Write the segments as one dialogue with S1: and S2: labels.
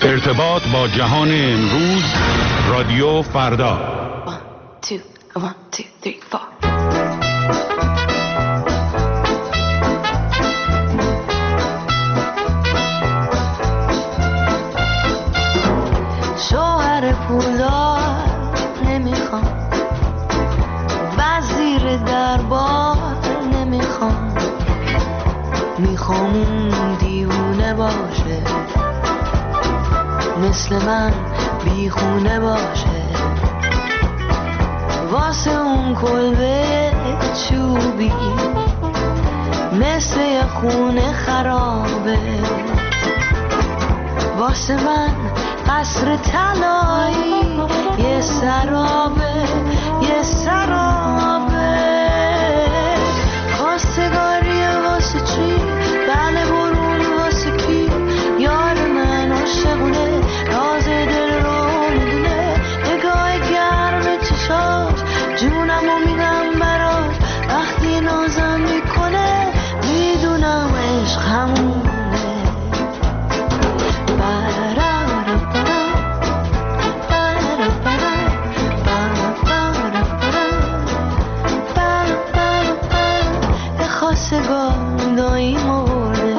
S1: ارتباط با جهان امروز، رادیو فردا.
S2: 1 2 1 2 3 4.
S3: شوهر پولدار نمیخوام، وزیر دربار نمیخوام، میخوام اون دیوونه باشه، مثل من بیخونه باشه، واسه اون کلبه چوبی مثل یه خونه خرابه، واسه من قصر طلایی یه سرابه، یه سرابه. خواستگاری واسه چی؟ بله برون واسه کی؟ یار من عاشقونه، راز دل رو میدونه، نگاه گرم چشاش جونمو میدم براش، وقتی نازم میکنه میدونم عشق همونه. خواستگار داییمو برده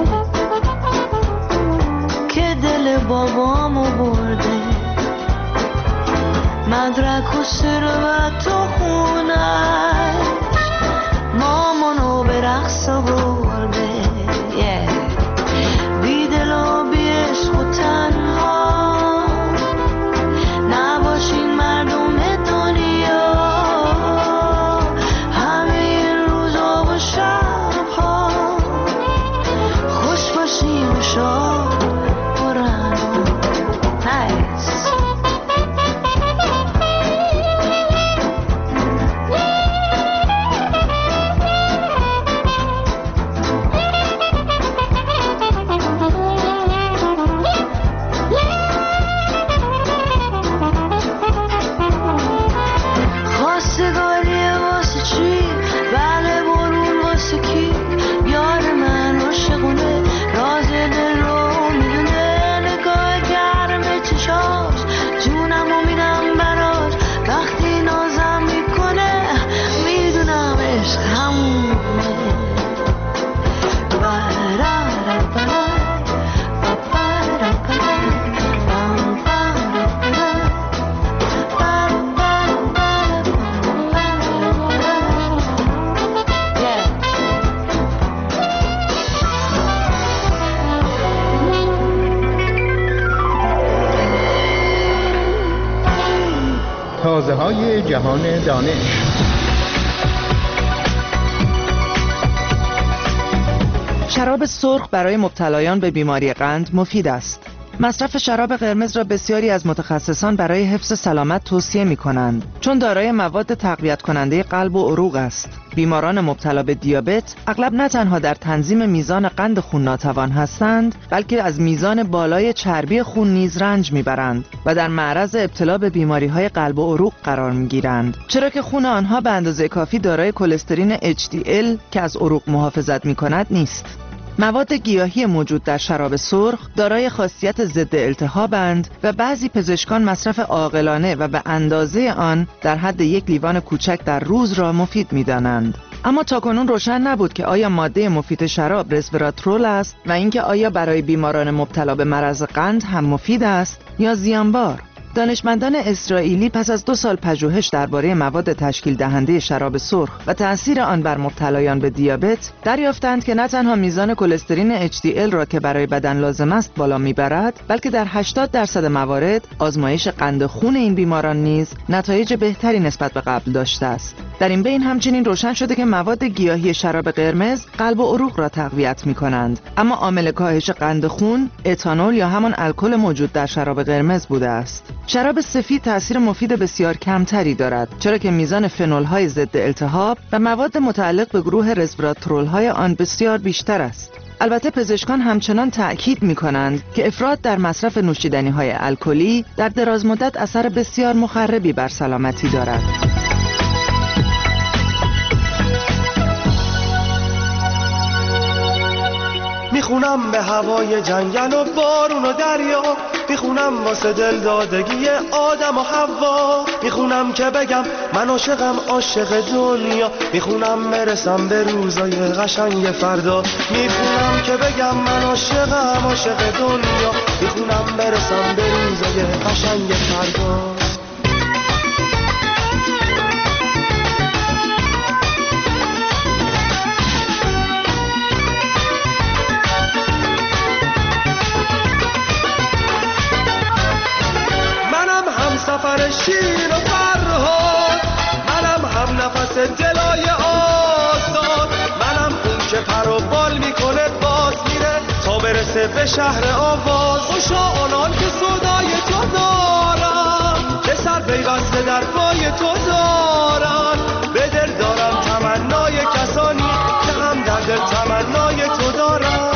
S3: که دل بابامو برده، مدرک و ثروت و خونش مامانو به رقص برده، بی دل و بی عشق و تنها نباشین مردم دنیا، همه این روزا و شبها خوش باشیم و شاد برن.
S4: تازه‌های جهان دانش.
S5: شراب سرخ برای مبتلایان به بیماری قند مفید است. مصرف شراب قرمز را بسیاری از متخصصان برای حفظ سلامت توصیه می‌کنند، چون دارای مواد تقویت کننده قلب و عروق است. بیماران مبتلا به دیابت اغلب نه تنها در تنظیم میزان قند خون ناتوان هستند، بلکه از میزان بالای چربی خون نیز رنج میبرند و در معرض ابتلا به بیماری‌های قلب و عروق قرار میگیرند، چرا که خون آنها به اندازه کافی دارای کلسترین HDL که از عروق محافظت میکند نیست. مواد گیاهی موجود در شراب سرخ دارای خاصیت ضد التهابند و بعضی پزشکان مصرف عاقلانه و به اندازه آن در حد 1 لیوان کوچک در روز را مفید می‌دانند. اما تاکنون روشن نبود که آیا ماده مفید شراب رسوراترول است و اینکه آیا برای بیماران مبتلا به مرض قند هم مفید است یا زیانبار. دانشمندان اسرائیلی پس از 2 سال پژوهش درباره مواد تشکیل دهنده شراب سرخ و تأثیر آن بر مبتلایان به دیابت دریافتند که نه تنها میزان کلسترین HDL را که برای بدن لازم است بالا میبرد، بلکه در 80% موارد آزمایش قند خون این بیماران نیز نتایج بهتری نسبت به قبل داشته است. در این بین همچنین روشن شده که مواد گیاهی شراب قرمز قلب و عروق را تقویت می‌کنند، اما عامل کاهش قند خون اتانول یا همان الکل موجود در شراب قرمز بوده است. شراب سفید تأثیر مفید بسیار کمتری دارد، چرا که میزان فنول‌های ضد التهاب و مواد متعلق به گروه رسوراترول‌های آن بسیار بیشتر است. البته پزشکان همچنان تأکید می‌کنند که افراط در مصرف نوشیدنی‌های الکلی در دراز مدت اثر بسیار مخربی بر سلامتی دارد.
S6: میخونم به هوای جنگل و بارون و دریا، میخونم واسه دل دادگی آدم و حوا، میخونم که بگم من عاشقم عاشق دنیا، میخونم برسم به روزای قشنگ فردا، میخونم که بگم من عاشقم عاشق دنیا، میخونم برسم به روزای قشنگ فردا. سفر شیر و فرهاد، منم هم نفس دلای آزاد، منم اون که پر و بال میکنه باز میره تا برسه به شهر آواز. خوشا آنان که صدای تو دارن، که سر پیوسته در پای تو دارن، به دل دارم تمنای کسانی که هم در دل تمنای تو دارن.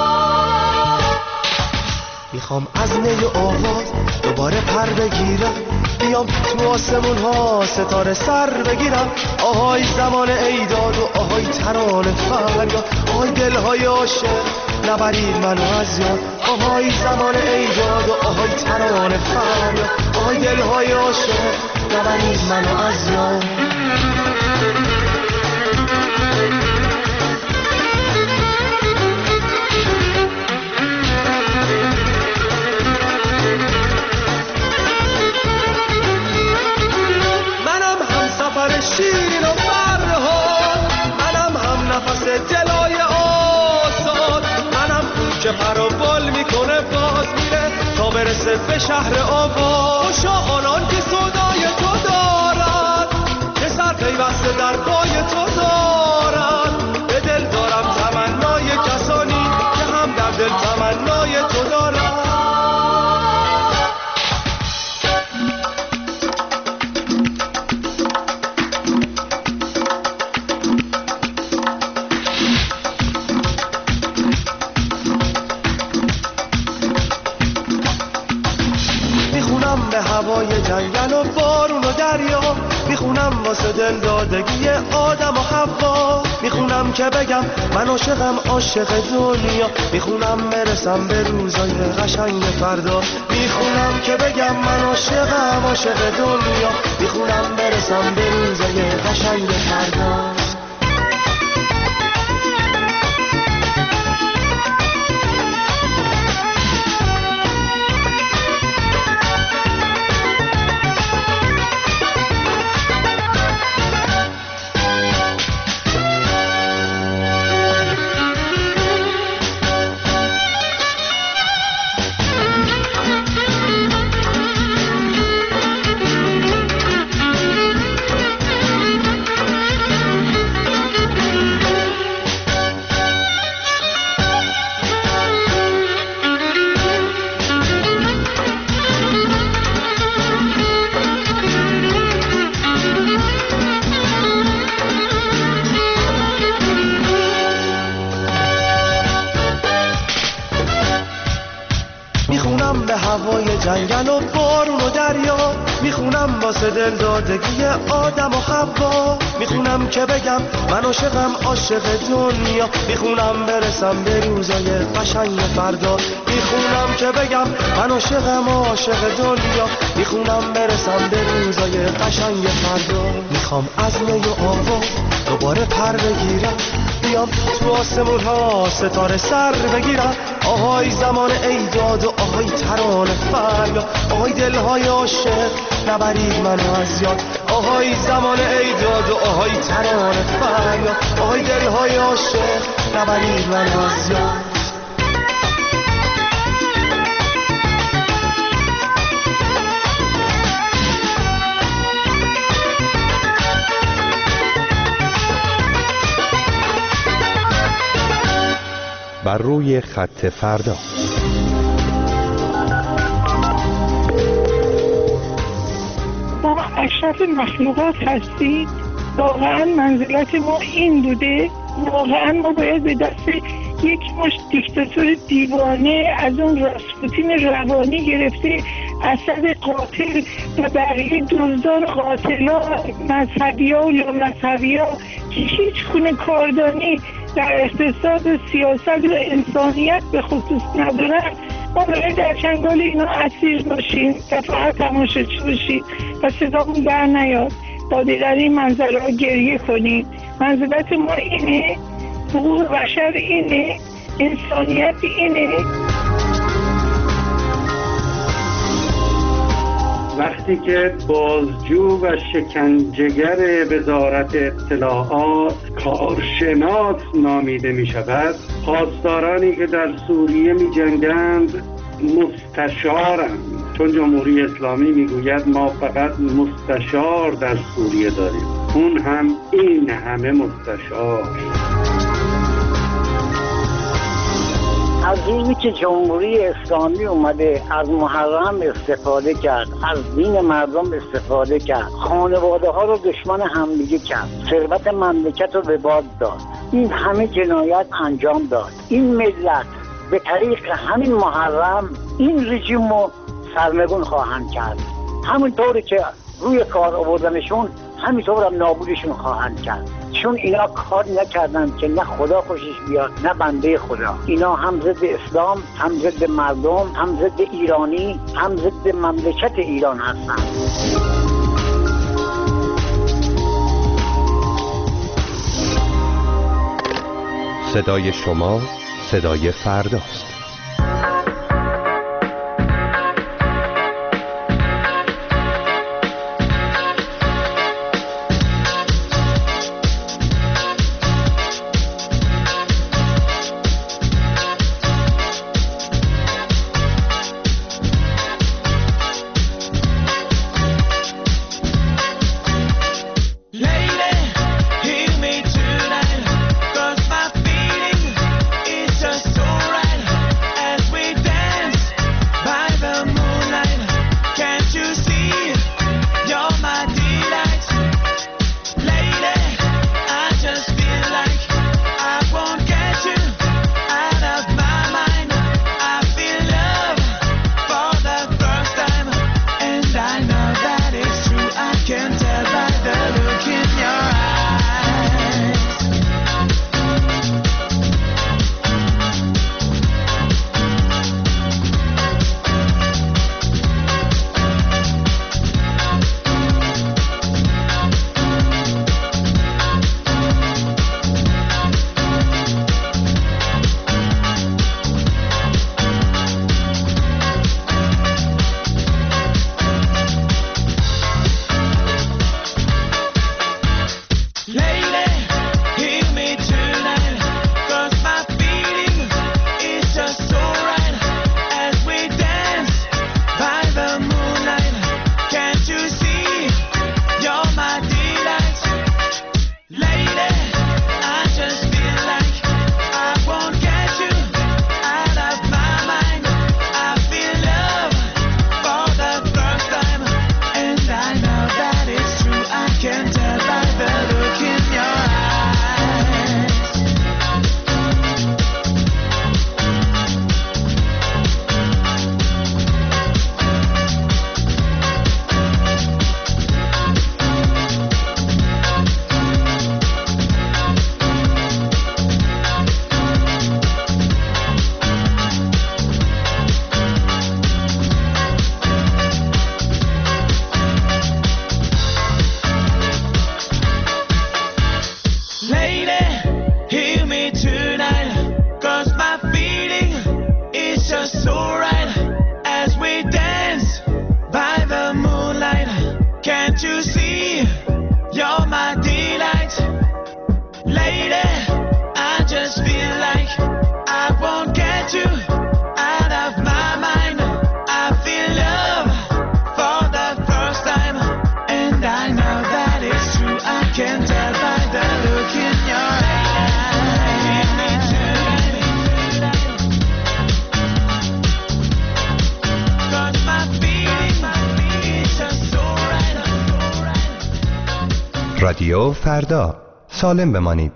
S6: میخوام از نی آواز دوباره پر بگیرم، بیام تو آسمون ها ستاره سر بگیرم. آهای زمان ایداد و آهای ترانه فریاد، آهای دلهای عاشق نبرید منو از یاد. آهای زمان ایداد و آهای ترانه فریاد، آهای دلهای عاشق نبرید منو از یاد. شیرین و فرهاد، منم هم نفس دلای آزاد، منم اون که پر و بال میکنه باز میره تا برسه به شهر آواز. خوشا آنان که صدای تو دارن، که سر پیوسته در پای تو دارن، به دل دارم تمنای کسانی که هم در دل تمنای تو دارن. هوای جنگل و بارون و دریا، میخونم واسه دل دادگی آدم و حوا، میخونم که بگم من عاشقم عاشق دنیا، میخونم برسم به روزای قشنگ فردا، میخونم که بگم من عاشقم عاشق دنیا، میخونم برسم به روزای قشنگ فردا. جنگل و بارون و دریا، میخونم واسه دل دادگی آدم و حوا، میخونم که بگم من عاشقم عاشق دنیا، میخونم برسم به روزای قشنگ فردا، میخونم که بگم من عاشقم عاشق دنیا، میخونم برسم به روزای قشنگ فردا. میخوام از نی و آواز دوباره پر بگیرم، بیام تو آسمون ها ستاره سر بگیرم. آهای زمان ایداد و آهای ترانه فریاد، آهای دلهای عاشق نبرید منو از یاد. آهای زمان ایداد و آهای ترانه فریاد، آهای دلهای عاشق نبرید منو از یاد.
S1: بر روی خط فردا.
S7: ما اشرف مخلوقات هستید. واقعا منزلت ما این بوده. واقعا ما باید به دست یک مش دیکتاتور دیوانه از اون راسپوتین روانی گرفته اسد قاتل و بقیه دزدان قاتلا مذهبی ها و مذهبی ها که هیچ گونه کاردانی در اقتصاد و سیاست و انسانیت به خصوص ندارن، ما باید در چنگال اینا اسیر باشیم و فقط تماشاچی باشیم و صدامون بر نیاد، داده در این منظره ها گریه کنیم. منزلت ما اینه، حقوق بشر اینه، انسانیت اینه.
S8: وقتی که بازجو و شکنجهگر وزارت اطلاعات کارشناس نامیده می شود، پاسدارانی که در سوریه می جنگند مستشارند، چون جمهوری اسلامی می گوید ما فقط مستشار در سوریه داریم، اون هم این همه مستشار.
S9: از روزی که جمهوری اسلامی اومده از محرم استفاده کرد، از دین مردم استفاده کرد، خانواده ها رو دشمن همدیگه کرد، ثروت مملکت رو به باد داد، این همه جنایت انجام داد، این ملت به طریق همین محرم این رژیم رو سرنگون خواهند کرد. همونطوری که روی کار آوردنشون همینطور هم نابودشون خواهند کرد، چون اینا کار نکردن که نه خدا خوشش بیاد نه بنده خدا. اینا هم ضد اسلام، هم ضد مردم، هم ضد ایرانی، هم ضد مملکت ایران هستن.
S10: صدای شما صدای فرداست. رادیو فردا، سالم بمانید.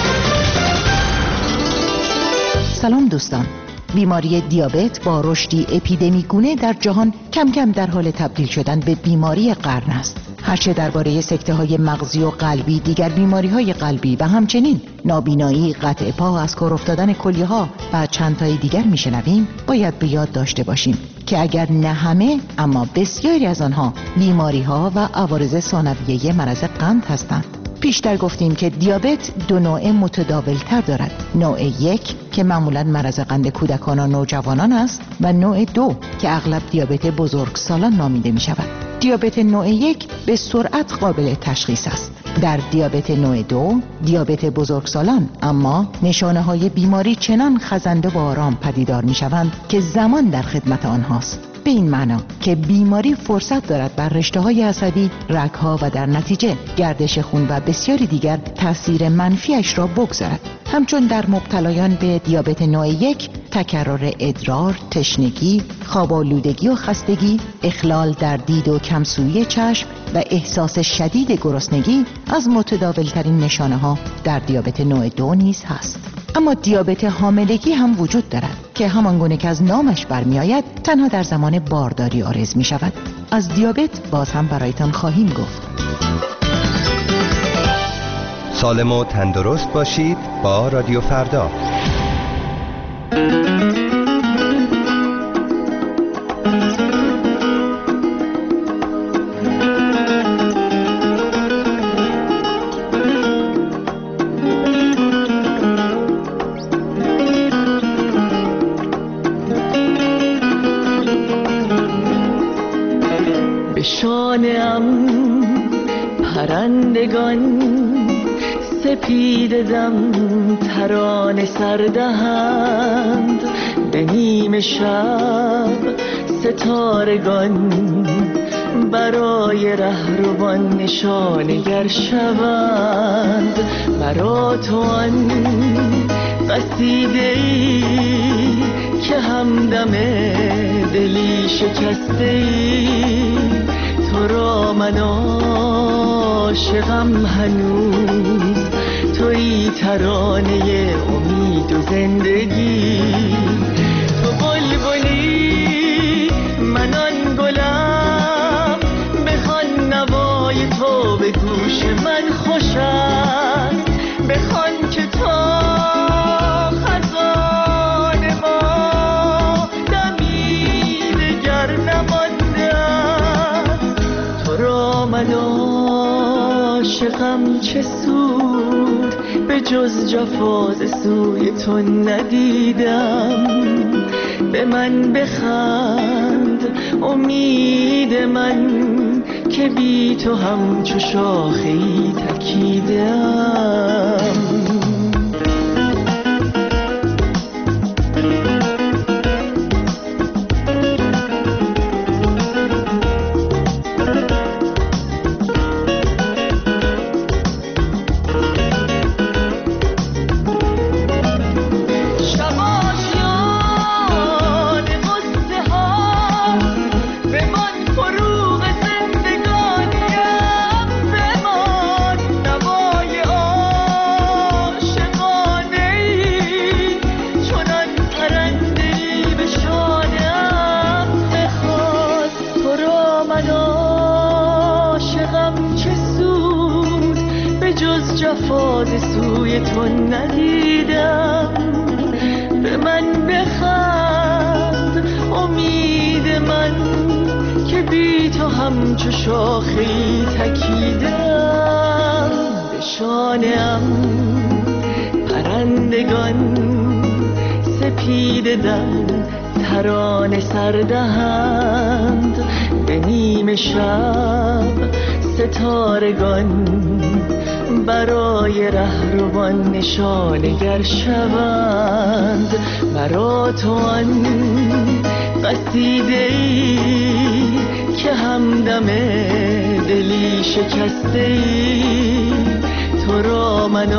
S11: سلام دوستان. بیماری دیابت با رشدی اپیدمیگونه در جهان کم کم در حال تبدیل شدن به بیماری قرن است. هرچه درباره سکته‌های مغزی و قلبی، دیگر بیماری‌های قلبی و همچنین نابینایی، قطع پا، از کار افتادن کلیه‌ها و چند تای دیگر میشنویم، باید به یاد داشته باشیم که اگر نه همه اما بسیاری از آنها بیماری‌ها و عوارض ثانویه مرض قند هستند. پیشتر گفتیم که دیابت دو نوع متداولتر دارد. نوع 1 که معمولاً مرض قند کودکان و نوجوانان است و نوع 2 که اغلب دیابت بزرگسالان نامیده می شود. دیابت نوع 1 به سرعت قابل تشخیص است. در دیابت نوع 2 دیابت بزرگسالان اما نشانه های بیماری چنان خزنده و آرام پدیدار می شوند که زمان در خدمت آنهاست. به این معنا که بیماری فرصت دارد بر رشته‌های عصبی، رگ‌ها و در نتیجه گردش خون و بسیاری دیگر تأثیر منفیش را بگذارد. همچون در مبتلایان به دیابت نوع 1 تکرار ادرار، تشنگی، خواب آلودگی و خستگی، اخلال در دید و کمسویی چشم و احساس شدید گرسنگی از متداولترین نشانه‌ها در دیابت نوع 2 نیز هست. اما دیابت حاملگی هم وجود دارد که همانگونه که از نامش برمیآید تنها در زمان بارداری عارض می شود. از دیابت باز هم برایتان خواهیم گفت.
S10: سالم و تندرست باشید با رادیو فردا.
S3: پرندگان سپید دم ترانه سردهند، به نیم شب ستارگان برای رهروان نشانگر شوند. مرا تو آن قصیده‌ای که همدم دلی شکسته‌ای، تو را من عاشقم هنوز، تویی ترانه امید و زندگی. تو بلبلی من آن گلم، بخوان نوای تو به گوش من خوش است، بخوان که تا خزان ما دمی دگر نمانده است. تو را من عاشقم چه سود، به جز جفا ز سوی تو ندیدم. به من بخند امید من که بی تو همچو شاخه‌ای تکیدم. جفاز سوی تو ندیدم. به من بخند امید من که بی تو همچو شاخه‌ای تکیدم. به شانه‌ام پرندگان سپید دم ترانه سردهند، به نیم شب ستارگان برای رهروان نشانگر شوند. مرا تو آن قصیده‌ای که همدم دلی شکسته‌ای، تو را من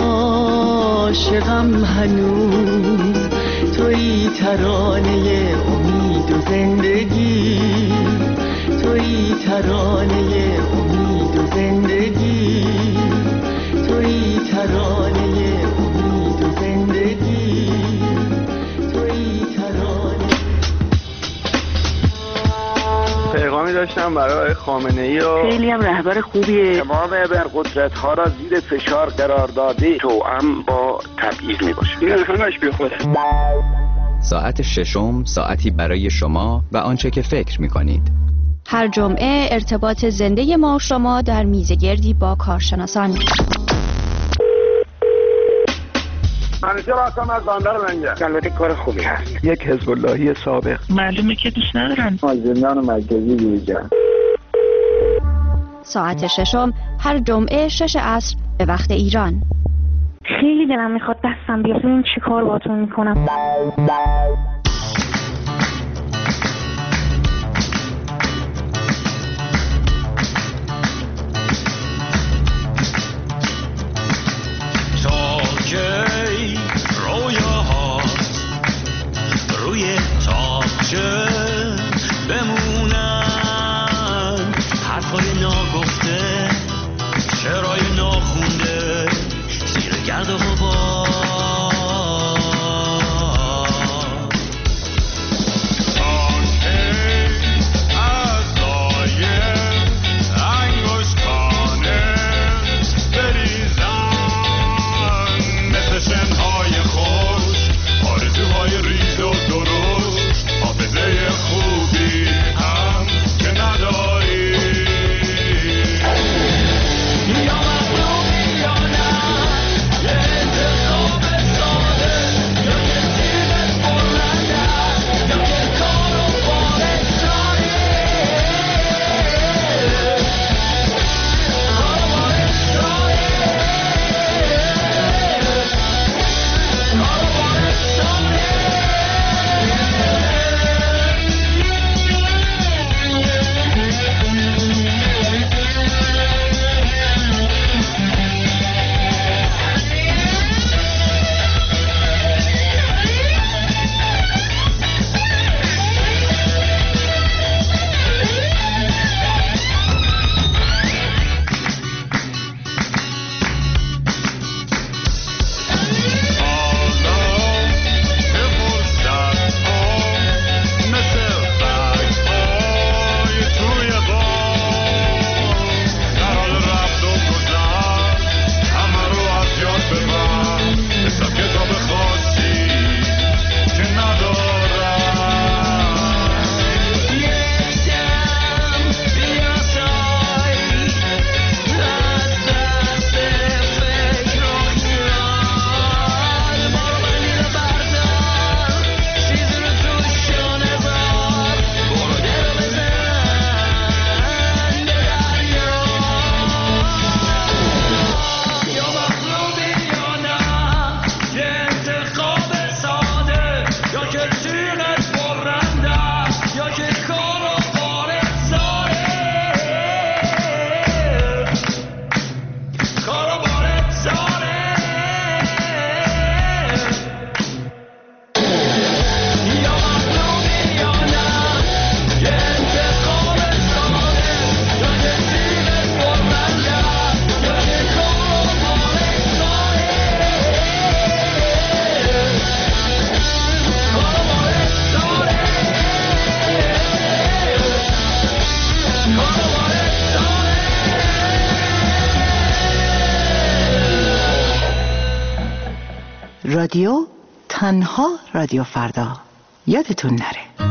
S3: عاشقم هنوز، تویی ترانه امید و زندگی، تویی ترانه امید و زندگی، تویی ترانه امید و زندگی، تویی ترانه.
S8: پیغام
S12: احترامی داشتم برای خامنه‌ای و
S13: خیلی هم رهبر خوبیه.
S14: تمام ابرقدرت‌ها را زیر فشار قرار داده، توأم با تبعیض میباشه.
S8: این همش بیخوده.
S15: ساعت ششم ساعتی برای شما و آنچه که فکر می‌کنید.
S16: هر جمعه ارتباط زنده ما و شما در میزگردی با کارشناسان.
S14: منیجر هستم از بندر منجر. البته کار خوبی هست.
S12: یک حزب اللهی سابق.
S7: معلومه که دوست ندارن.
S14: از زندان مرکزی بیرون.
S16: ساعت ششم هر جمعه 6 عصر به وقت ایران.
S13: خیلی دلم میخواد دستم بیاد. این چی کار باتون میکنم؟
S17: روی تاقچه بمونن حرفای ناگفته، شعرهای ناخونده زیر گرد و غبار.
S11: رادیو تنها رادیو فردا، یادتون نره.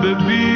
S17: بی